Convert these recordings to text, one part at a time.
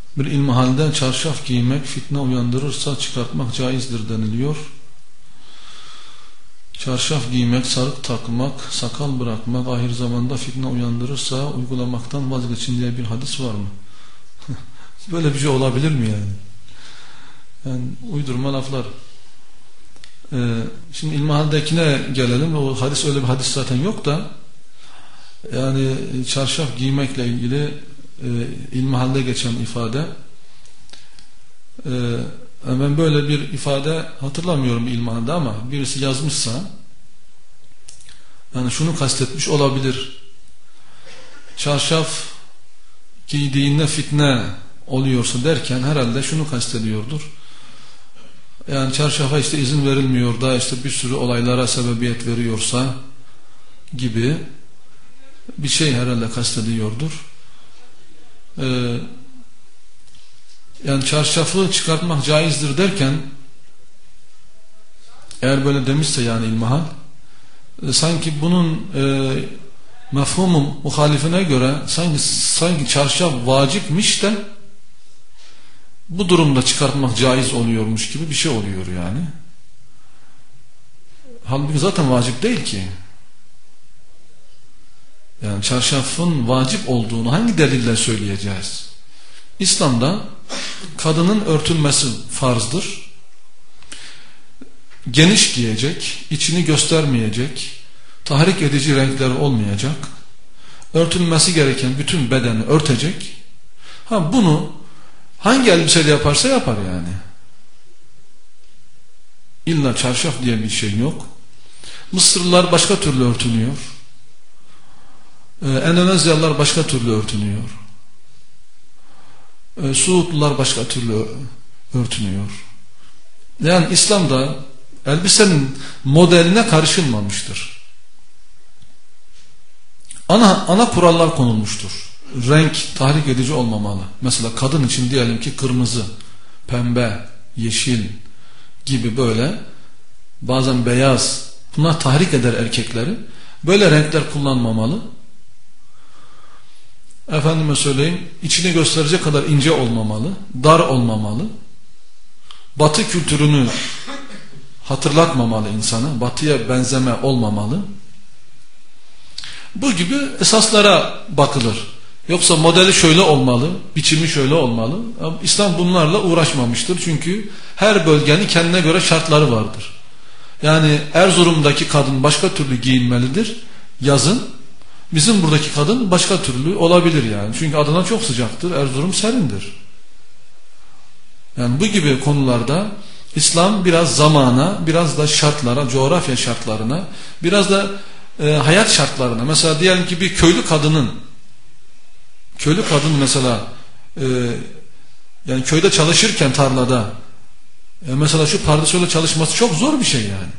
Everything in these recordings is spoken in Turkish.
Bir ilmihalde çarşaf giymek fitne uyandırırsa çıkartmak caizdir deniliyor. Çarşaf giymek, sarık takmak, sakal bırakmak ahir zamanda fitne uyandırırsa uygulamaktan vazgeçin diye bir hadis var mı? Böyle bir şey olabilir mi yani? Yani uydurma laflar. Şimdi ilmihaldekine gelelim. O hadis, öyle bir hadis zaten yok da, yani çarşaf giymekle ilgili ilmihalde geçen ifade, ben böyle bir ifade hatırlamıyorum ilmihalde, ama birisi yazmışsa yani şunu kastetmiş olabilir: çarşaf giydiğinde fitne oluyorsa derken herhalde şunu kastediyordur. Yani çarşafa işte izin verilmiyor da işte bir sürü olaylara sebebiyet veriyorsa gibi bir şey herhalde kastediyordur. Yani çarşafı çıkartmak caizdir derken, eğer böyle demişse yani ilmihal, sanki bunun mefhumu muhalifine göre sanki çarşaf vacipmiş de bu durumda çıkartmak caiz oluyormuş gibi bir şey oluyor yani. Halbuki zaten vacip değil ki. Yani çarşafın vacip olduğunu hangi delille söyleyeceğiz? İslam'da kadının örtülmesi farzdır. Geniş giyecek, içini göstermeyecek, tahrik edici renkler olmayacak, örtülmesi gereken bütün bedeni örtecek. Bunu hangi elbiseyle yaparsa yapar yani. İlla çarşaf diye bir şey yok. Mısırlılar başka türlü örtünüyor. Endonezyalılar başka türlü örtünüyor. Suudlular başka türlü örtünüyor. Yani İslam'da elbisenin modeline karışılmamıştır. Ana kurallar konulmuştur. Renk tahrik edici olmamalı. Mesela kadın için diyelim ki kırmızı, pembe, yeşil gibi, böyle bazen beyaz, bunlar tahrik eder erkekleri. Böyle renkler kullanmamalı. Efendime söyleyeyim, içini gösterecek kadar ince olmamalı, dar olmamalı. Batı kültürünü hatırlatmamalı insana, batıya benzeme olmamalı. Bu gibi esaslara bakılır. Yoksa modeli şöyle olmalı, biçimi şöyle olmalı. İslam bunlarla uğraşmamıştır. Çünkü her bölgenin kendine göre şartları vardır. Yani Erzurum'daki kadın başka türlü giyinmelidir yazın. Bizim buradaki kadın başka türlü olabilir yani. Çünkü Adana çok sıcaktır, Erzurum serindir. Yani bu gibi konularda İslam biraz zamana, biraz da şartlara, coğrafya şartlarına, biraz da hayat şartlarına. Mesela diyelim ki bir köylü kadın mesela yani köyde çalışırken tarlada mesela şu pardesüyle çalışması çok zor bir şey yani.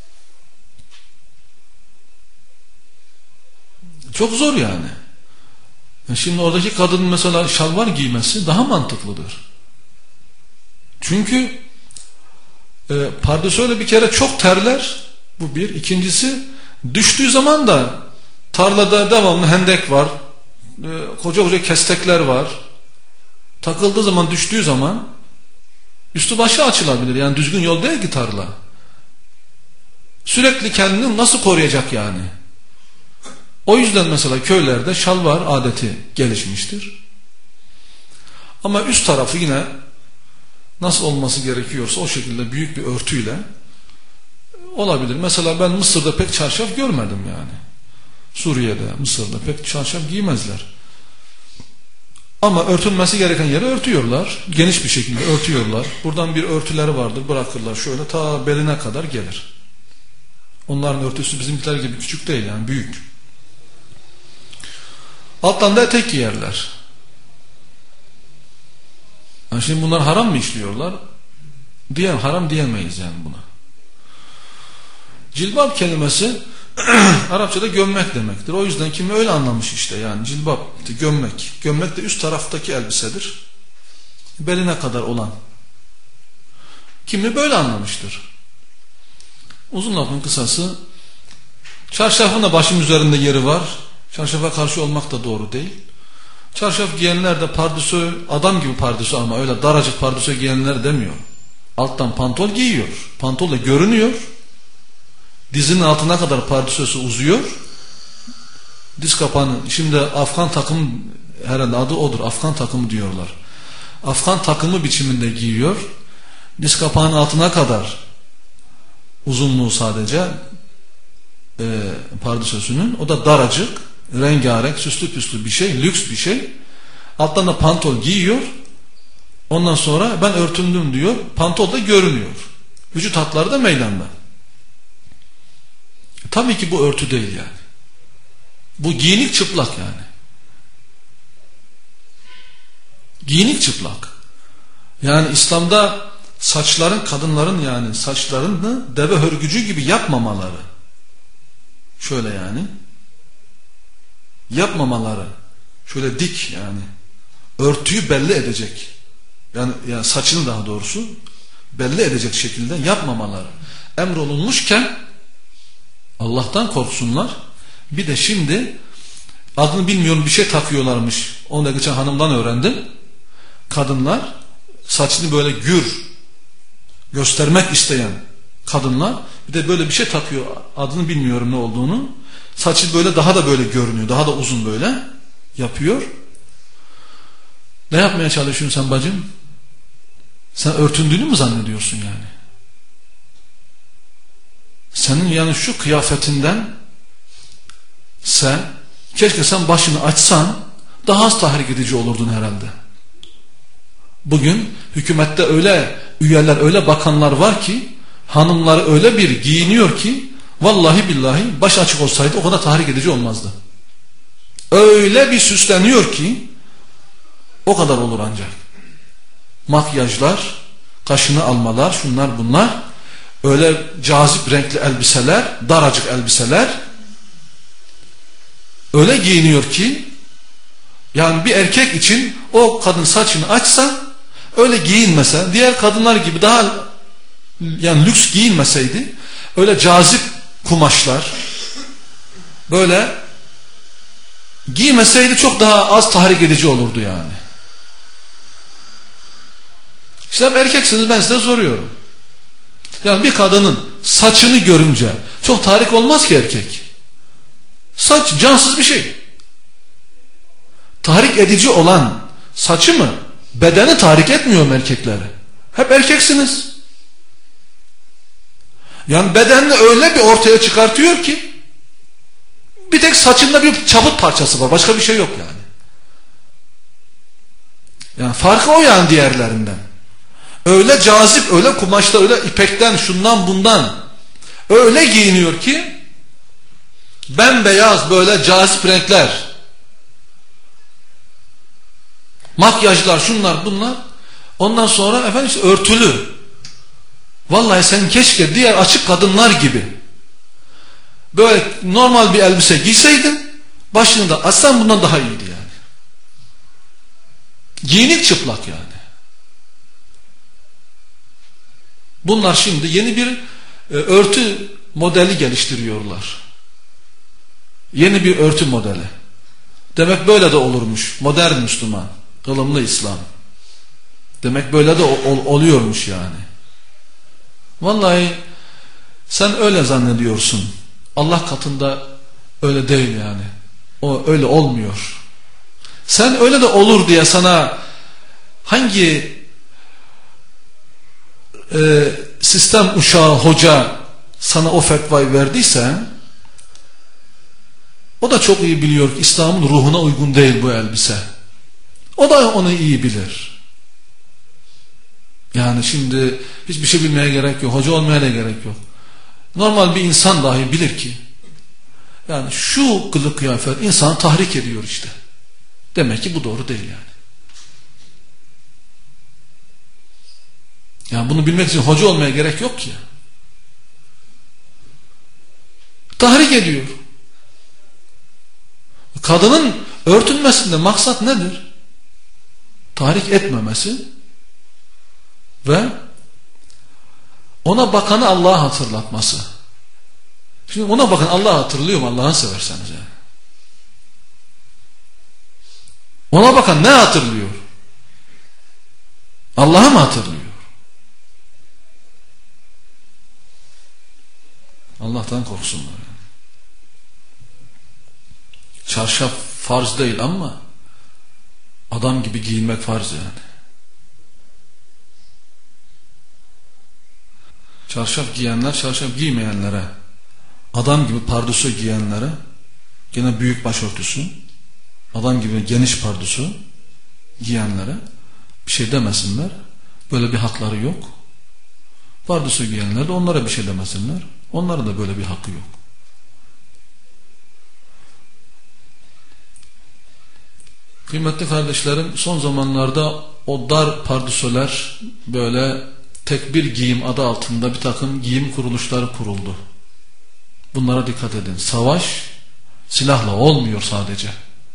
Çok zor yani. Şimdi oradaki kadının mesela şalvar giymesi daha mantıklıdır. Çünkü pardesüyle bir kere çok terler. Bu bir. İkincisi, düştüğü zaman da tarlada devamlı hendek var. Koca koca kestekler var. Takıldığı zaman, düştüğü zaman üstü başı açılabilir. Yani düzgün yol değil ki tarla. Sürekli kendini nasıl koruyacak yani? O yüzden mesela köylerde şalvar adeti gelişmiştir. Ama üst tarafı yine nasıl olması gerekiyorsa o şekilde büyük bir örtüyle olabilir. Mesela ben Mısır'da pek çarşaf görmedim yani. Suriye'de, Mısır'da pek çarşaf giymezler. Ama örtülmesi gereken yere örtüyorlar. Geniş bir şekilde örtüyorlar. Buradan bir örtüleri vardır, bırakırlar şöyle ta beline kadar gelir. Onların örtüsü bizimkiler gibi küçük değil yani, büyük. Alttan da etek giyerler. Yani şimdi bunlar haram mı işliyorlar? Haram diyemeyiz yani buna. Cilbab kelimesi Arapçada gömmek demektir. O yüzden kimi öyle anlamış işte, yani cilbab gömmek. Gömmek de üst taraftaki elbisedir. Beline kadar olan. Kimi böyle anlamıştır. Uzun lafın kısası, çarşafın da başım üzerinde yeri var. Çarşafa karşı olmak da doğru değil. Çarşaf giyenler de pardösü, adam gibi pardösü ama öyle daracık pardösü giyenler demiyor. Alttan pantol giyiyor. Pantol da görünüyor. Dizinin altına kadar pardösüsü uzuyor. Diz kapağını, şimdi Afgan takım herhalde adı odur. Afgan takımı diyorlar. Afgan takımı biçiminde giyiyor. Diz kapağının altına kadar uzunluğu sadece pardösüsünün. O da daracık, rengarenk, süslü püslü bir şey, lüks bir şey. Alttan da pantol giyiyor. Ondan sonra ben örtündüm diyor. Pantol da görünüyor. Vücut hatları da meydanda. Tabii ki bu örtü değil yani. Bu giyinik çıplak yani. Giyinik çıplak. Yani İslam'da saçların, kadınların yani saçlarını deve hörgücü gibi yapmamaları. Şöyle yani. Yapmamaları. Şöyle dik yani. Örtüyü belli edecek. Yani saçını daha doğrusu belli edecek şekilde yapmamaları emrolunmuşken Allah'tan korksunlar. Bir de şimdi adını bilmiyorum bir şey takıyorlarmış. Onu da geçen hanımdan öğrendim. Kadınlar saçını böyle gür göstermek isteyen kadınlar bir de böyle bir şey takıyor. Adını bilmiyorum ne olduğunu. Saçı böyle daha da böyle görünüyor. Daha da uzun böyle yapıyor. Ne yapmaya çalışıyorsun sen bacım? Sen örtündüğünü mü zannediyorsun yani? Senin yani şu kıyafetinden sen keşke sen başını açsan daha az tahrik edici olurdun herhalde. Bugün hükümette öyle üyeler, öyle bakanlar var ki hanımları öyle bir giyiniyor ki vallahi billahi baş açık olsaydı o kadar tahrik edici olmazdı. Öyle bir süsleniyor ki o kadar olur ancak. Makyajlar, kaşını almalar, şunlar bunlar, öyle cazip renkli elbiseler, daracık elbiseler, öyle giyiniyor ki yani bir erkek için o kadın saçını açsa, öyle giyinmese, diğer kadınlar gibi daha yani lüks giyinmeseydi, öyle cazip kumaşlar böyle giymeseydi çok daha az tahrik edici olurdu yani. İşte erkeksiniz, ben size soruyorum. Yani bir kadının saçını görünce çok tahrik olmaz ki erkek. Saç cansız bir şey. Tahrik edici olan saçı mı? Bedeni tahrik etmiyor mu erkekleri? Hep erkeksiniz. Yani bedenini öyle bir ortaya çıkartıyor ki bir tek saçında bir çabuk parçası var. Başka bir şey yok yani. Yani farkı o yani diğerlerinden. Öyle cazip, öyle kumaşta, öyle ipekten, şundan bundan öyle giyiniyor ki bembeyaz böyle cazip renkler, makyajlar, şunlar bunlar, ondan sonra efendim işte örtülü. Vallahi sen keşke diğer açık kadınlar gibi böyle normal bir elbise giyseydin, başını da açsan bundan daha iyiydi yani. Giyinik çıplak yani. Bunlar şimdi yeni bir örtü modeli geliştiriyorlar. Yeni bir örtü modeli. Demek böyle de olurmuş. Modern Müslüman, ılımlı İslam. Demek böyle de oluyormuş yani. Vallahi sen öyle zannediyorsun. Allah katında öyle değil yani. O öyle olmuyor. Sen öyle de olur diye sana hangi sistem uşağı hoca sana o fetvayı verdiyse o da çok iyi biliyor ki İslam'ın ruhuna uygun değil bu elbise. O da onu iyi bilir. Yani şimdi hiçbir şey bilmeye gerek yok. Hoca olmaya da gerek yok. Normal bir insan dahi bilir ki yani şu kılık kıyafet insanı tahrik ediyor işte. Demek ki bu doğru değil yani. Yani bunu bilmek için hoca olmaya gerek yok ki. Tahrik ediyor. Kadının örtünmesinde maksat nedir? Tahrik etmemesi ve ona bakanı Allah'a hatırlatması. Şimdi ona bakan Allah'ı hatırlıyor mu Allah'ını severseniz yani? Ona bakan ne hatırlıyor? Allah'ı mı hatırlıyor? Allah'tan korksunlar. Yani. Çarşaf farz değil ama adam gibi giyinmek farz yani. Çarşaf giyenler çarşaf giymeyenlere, adam gibi pardösü giyenlere, gene büyük başörtüsü, adam gibi geniş pardösü giyenlere bir şey demesinler. Böyle bir hakları yok. Pardösü giyenler de onlara bir şey demesinler. Onların da böyle bir hakkı yok. Kıymetli kardeşlerim, son zamanlarda o dar pardösüler, böyle tekbir giyim adı altında bir takım giyim kuruluşları kuruldu. Bunlara dikkat edin. Savaş silahla olmuyor sadece.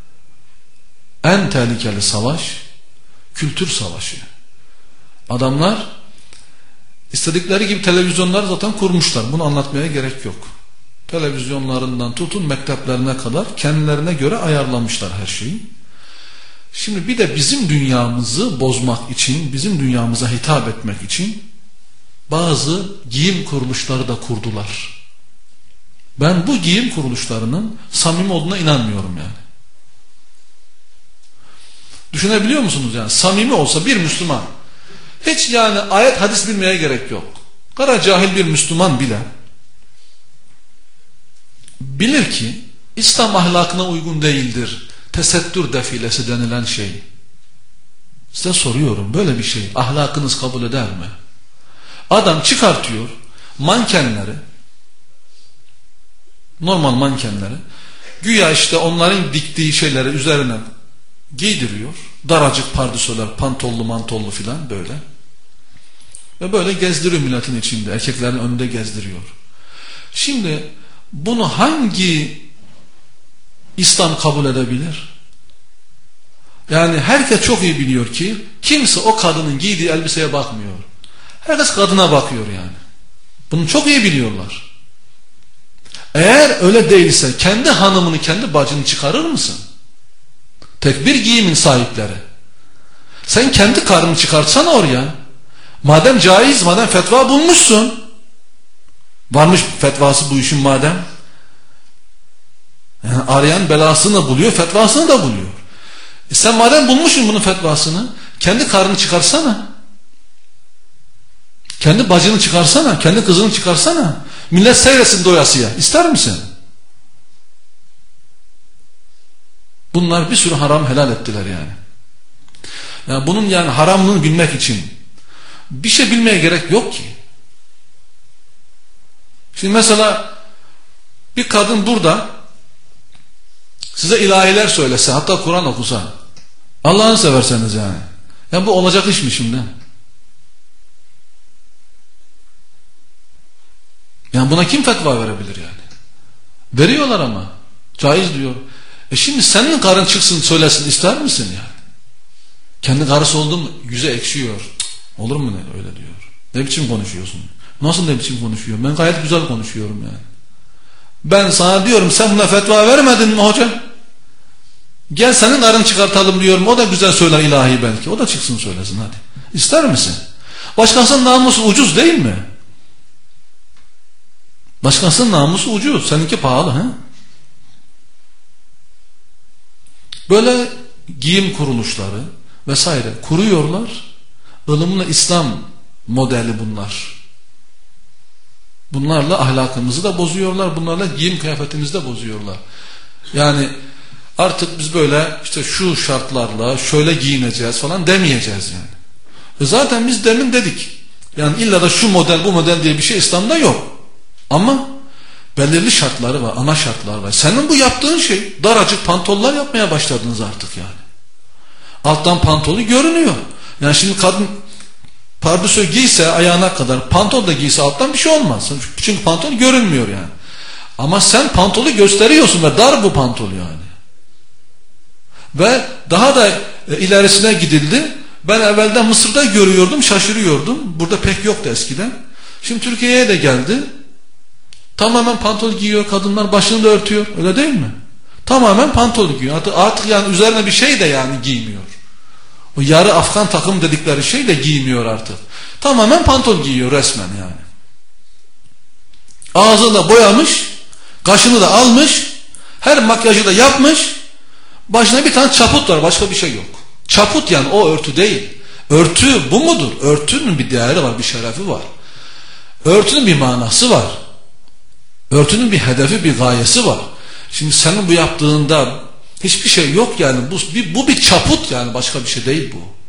En tehlikeli savaş kültür savaşı. Adamlar istedikleri gibi televizyonlar zaten kurmuşlar. Bunu anlatmaya gerek yok. Televizyonlarından tutun mekteplerine kadar kendilerine göre ayarlamışlar her şeyi. Şimdi bir de bizim dünyamızı bozmak için, bizim dünyamıza hitap etmek için bazı giyim kuruluşları da kurdular. Ben bu giyim kuruluşlarının samimi olduğuna inanmıyorum yani. Düşünebiliyor musunuz yani? Samimi olsa bir Müslüman, hiç yani ayet hadis bilmeye gerek yok. Kara cahil bir Müslüman bile bilir ki İslam ahlakına uygun değildir tesettür defilesi denilen şey. Size soruyorum, böyle bir şey ahlakınız kabul eder mi? Adam çıkartıyor mankenleri, normal mankenleri, güya işte onların diktiği şeyleri üzerine giydiriyor. Daracık pardösüler, pantollu mantollu filan böyle. Ve böyle gezdiriyor milletin içinde, erkeklerin önünde gezdiriyor. Şimdi bunu hangi İslam kabul edebilir? Yani herkes çok iyi biliyor ki kimse o kadının giydiği elbiseye bakmıyor. Herkes kadına bakıyor yani. Bunu çok iyi biliyorlar. Eğer öyle değilse kendi hanımını, kendi bacını çıkarır mısın? Tekbir giyimin sahipleri. Sen kendi karını çıkartsana oraya. Madem caiz, madem fetva bulmuşsun. Varmış fetvası bu işin madem. Yani arayan belasını buluyor, fetvasını da buluyor. Sen madem bulmuşsun bunun fetvasını, kendi karını çıkarsana. Kendi bacını çıkarsana, kendi kızını çıkarsana. Millet seyretsin doyasıya. İster misin? Bunlar bir sürü haram helal ettiler yani. Yani bunun yani haramlığını bilmek için bir şey bilmeye gerek yok ki. Şimdi mesela bir kadın burada size ilahiler söylese, hatta Kur'an okusa, Allah'ını severseniz yani. Ya bu olacak iş mi şimdi? Yani buna kim fetva verebilir yani? Veriyorlar ama. Caiz diyor. Şimdi senin karın çıksın söylesin ister misin yani? Kendi karısı oldu mu yüze ekşiyor. Cık, olur mu ne öyle diyor. Ne biçim konuşuyorsun? Nasıl ne biçim konuşuyor? Ben gayet güzel konuşuyorum yani. Ben sana diyorum sen buna fetva vermedin mi hoca? Gel senin karını çıkartalım diyorum. O da güzel söyler ilahi belki. O da çıksın söylesin hadi. İster misin? Başkasının namusu ucuz değil mi? Başkasının namusu ucuz. Seninki pahalı ha? Böyle giyim kuruluşları vesaire kuruyorlar. Ilımlı İslam modeli bunlar. Bunlarla ahlakımızı da bozuyorlar. Bunlarla giyim kıyafetimizi de bozuyorlar. Yani artık biz böyle işte şu şartlarla şöyle giyineceğiz falan demeyeceğiz yani. Zaten biz demin dedik. Yani illa da şu model bu model diye bir şey İslam'da yok. Ama belirli şartları var, ana şartlar var. Senin bu yaptığın şey daracık pantollar yapmaya başladınız artık yani. Alttan pantolü görünüyor. Yani şimdi kadın pardösü giyse ayağına kadar, pantol da giyse alttan bir şey olmaz. Çünkü pantol görünmüyor yani. Ama sen pantolü gösteriyorsun ve dar bu pantol yani. Ve daha da ilerisine gidildi. Ben evvelden Mısır'da görüyordum, şaşırıyordum. Burada pek yoktu eskiden. Şimdi Türkiye'ye de geldi. Tamamen pantol giyiyor kadınlar, başını da örtüyor. Öyle değil mi? Tamamen pantolon giyiyor. Artık yani üzerine bir şey de yani giymiyor. O yarı Afgan takım dedikleri şey de giymiyor artık. Tamamen pantolon giyiyor resmen yani. Ağzını da boyamış, kaşını da almış, her makyajı da yapmış, başına bir tane çaput var, başka bir şey yok. Çaput yani, o örtü değil. Örtü bu mudur? Örtünün bir değeri var, bir şerefi var. Örtünün bir manası var. Örtünün bir hedefi, bir gayesi var. Şimdi senin bu yaptığında hiçbir şey yok yani. Bu bir çaput yani, başka bir şey değil bu.